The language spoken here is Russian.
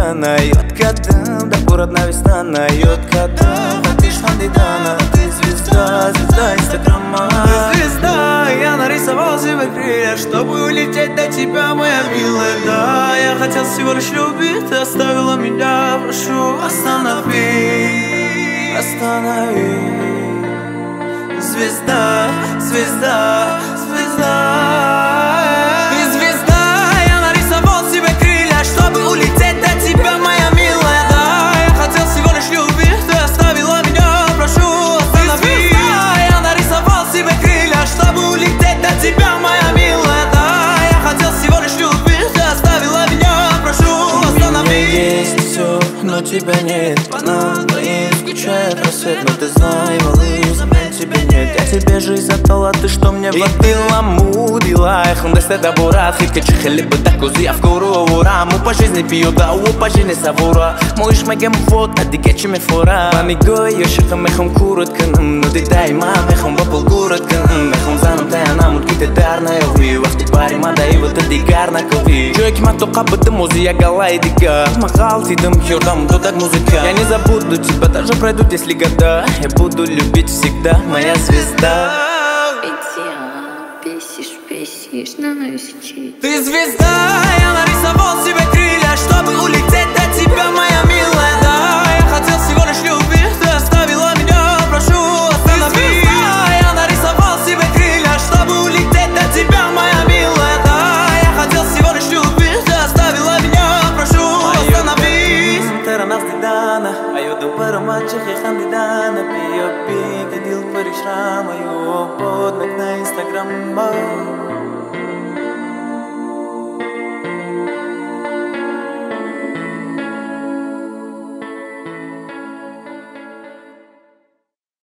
наёт кадам, да город навесна наёт кадам. Хотишь Хандидана, ты звезда, звезда инстаграма. Ты звезда, я нарисовал себе крылья, чтобы улететь до тебя, моя милая. Да, я хотел всего лишь любить, ты оставила меня, прошу, останови, останови. Звезда, звезда, звезда. Ты звезда, я нарисовал себе крылья, чтобы улететь до тебя, моя милая. Да, я хотел всего лишь любить, ты оставила меня, прошу, останови. Ты звезда, я нарисовал себе крылья, чтобы улететь до тебя, моя милая. Да, я хотел всего лишь любить, ты оставила меня, прошу, останови. У меня есть все, но тебя нет. По нам двоим скучает рассвет, но ты знай, малыш, замен тебе нет. Я тебе жизнь отдала, ты что мне водила, мудила. Эхом десте да бурат, хитка чихали бы так узи, а в гору раму по жизни пью, да у по жизни савура. Можешь мегем вот, а дикечи ми фора. Мамиго, ёшихам эхом курот канам, но ты дай мам, эхом вапал город канам. Эхом занам тая намут ките дарна яви, вахти пари мада и вот эти гарна кави. Чуеки мато капыты музи, я галай дига. Махал тидам, хёрдам, то так музыка. Я не забуду тебя, даже пройдут если года. Я буду любить всегда, моя звезда. Бесишь, наносить. Ты звезда, я нарисовал себе крылья, чтобы улететь до тебя, моя милая. Да, я хотел всего лишь любить, ты оставила меня, прошу, останови. Ты звезда, я нарисовал себе крылья, чтобы улететь до тебя, моя милая. Да, я хотел всего лишь любить, ты оставила меня, прошу, останови. Тера Хандидана, ayudam para machche Хандидана, пио пи, кадил паришрам, аю под на Instagram.